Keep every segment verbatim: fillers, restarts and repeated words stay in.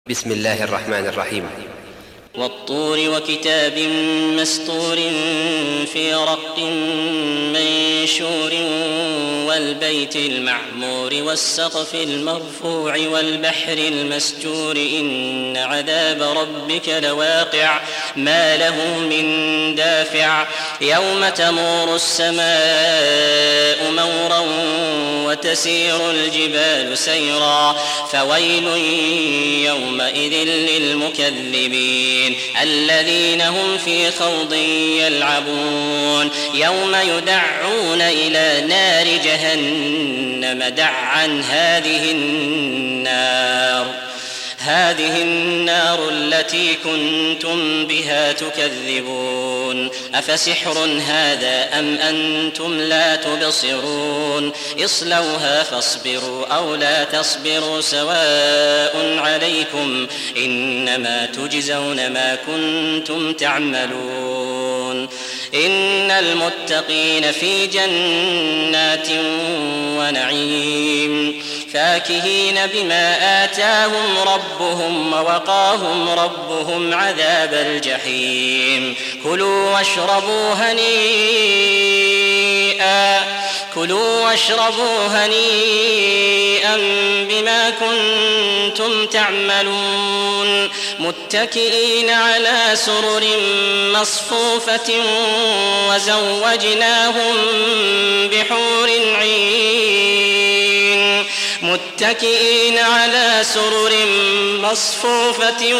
بسم الله الرحمن الرحيم. والطور وكتاب مسطور في رق منشور والبيت المعمور والسقف المرفوع والبحر المسجور إن عذاب ربك لواقع ما له من دافع يوم تمور السماء مورا وتسير الجبال سيرا فويل يومئذ للمكذبين الذين هم في خوض يلعبون يوم يدعون إلى نار جهنم دعا هذه النار هذه النار التي كنتم بها تكذبون أفسحر هذا أم أنتم لا تبصرون اصلوها فاصبروا أو لا تصبروا سواء عليكم إنما تجزون ما كنتم تعملون إن المتقين في جنات ونعيم فاكهين بما آتاهم ربهم ووقاهم ربهم عذاب الجحيم كلوا واشربوا هنيئا كلوا واشربوا هنيئا بما كنتم تعملون متكئين على سرر مصفوفة وزوجناهم بحور عين متكئين على سرر مصفوفة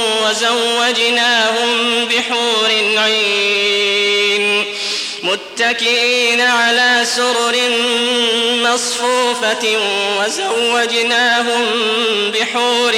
وزوجناهم بحور عين متكئين على سرر مصفوفة وزوجناهم بحور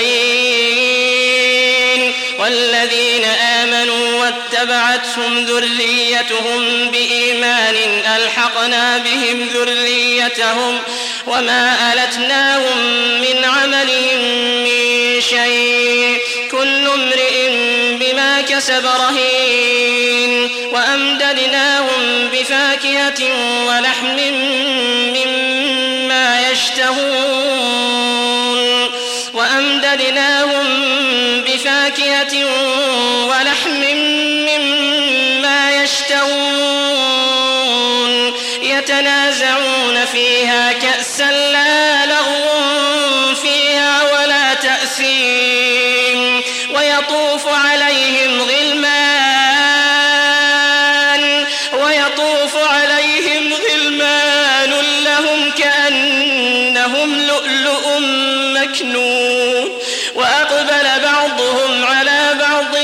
عين والذين آمنوا واتبعتهم ذريتهم بإيمان ألحقنا بهم ذريتهم وما ألتناهم من عملهم من شيء كل امرئ بما كسب رهين وأمددناهم بفاكهة ولحم مما يشتهون وأمددناهم بفاكهة ولحم مما يشتهون يتنازعون فيها كأسا لا لغو فيها ولا تأثيم ويطوف عليهم غلمان ويطوف عليهم غلمان لهم كأنهم لؤلؤ مكنون وأقبل بعضهم على بعض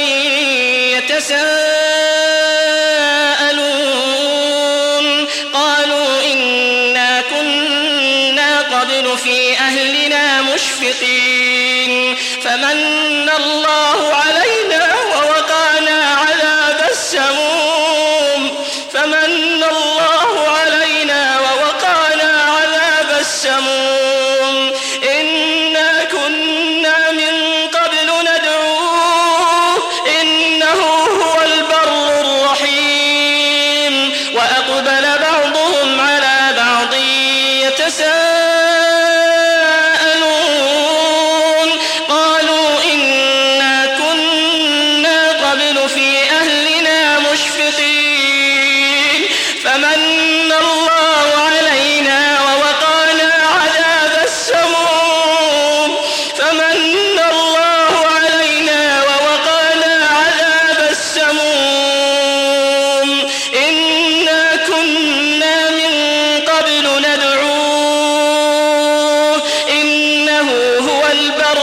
يتساءلون قالوا إنا كنا قبل في أهلنا مشفقين فمن الله علينا ووقانا عذاب السموم فمن الله علينا ووقانا عذاب السموم إنا كنا من قبل ندعوه إنه هو البر الرحيم وأقبل بعضهم على بعض يتساءلون قالوا إنا كنا قبل في أهلنا مشفقين فمن الله علينا ووقانا عذاب السموم فمن الله علينا ووقانا عذاب السموم إنا كنا من قبل ندعوه إنه هو البر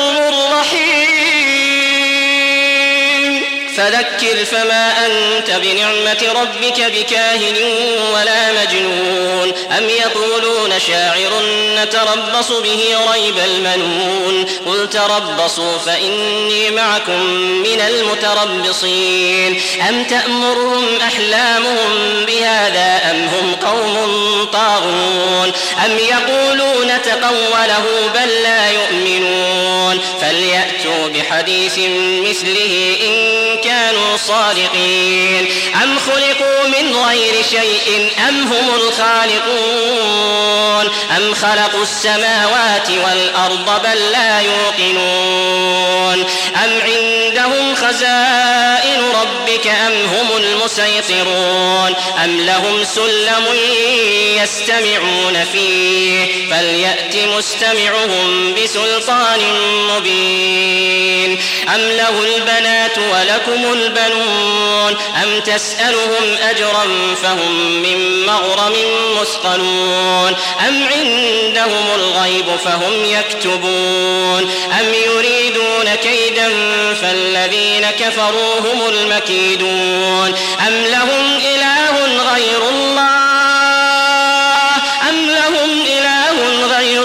الرحيم فذكر فما أنت بنعمة ربك بكاهن ولا مجنون أم يقولون شاعر نتربص به ريب المنون قل تربصوا فإني معكم من المتربصين أم تأمرهم أحلامهم بهذا أم هم قوم طاغون أم يقولون تقوله بل لا يؤمنون فليأتوا بحديث مثله إن كانوا صادقين أم خلقوا من غير شيء أم هم الخالقون أم خلقوا السماوات والأرض بل لا يوقنون أم عندهم خزائن ربك أم هم المسيطرون أم لهم سلم يستمعون فيه فليأت مستمعهم بسلطان مبين أم له البنات ولكم البنون أم تسألهم أجرا فهم من مغرم مثقلون أم عندهم الغيب فهم يكتبون أم يريدون كيدا فالذين كفروا هم المكيدون أم لهم إله غير الله أم لهم إله غير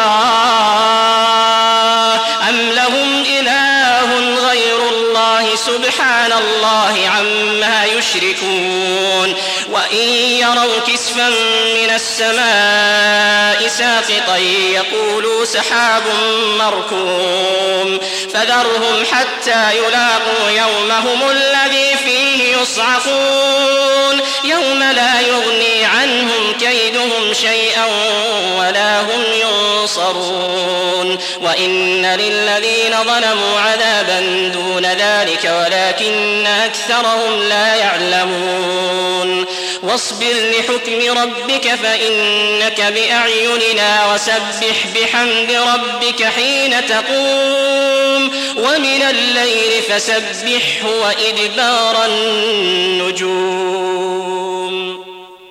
الله أم لهم إله غير الله سبحان الله عما يشركون وإن يروا كسفا من السماء ساقطا يقولوا سحاب مركوم فذرهم حتى يلاقوا يومهم الذي فيه يصعقون يوم لا يغني عنهم كيدهم شيئا ولا هم ينصرون وإن للذين ظلموا عذابا دون ذلك ولكن أكثرهم لا يعلمون واصبر لحكم ربك فإنك بأعيننا وسبح بحمد ربك حين تقوم ومن الليل فسبحه وإدبار النجوم.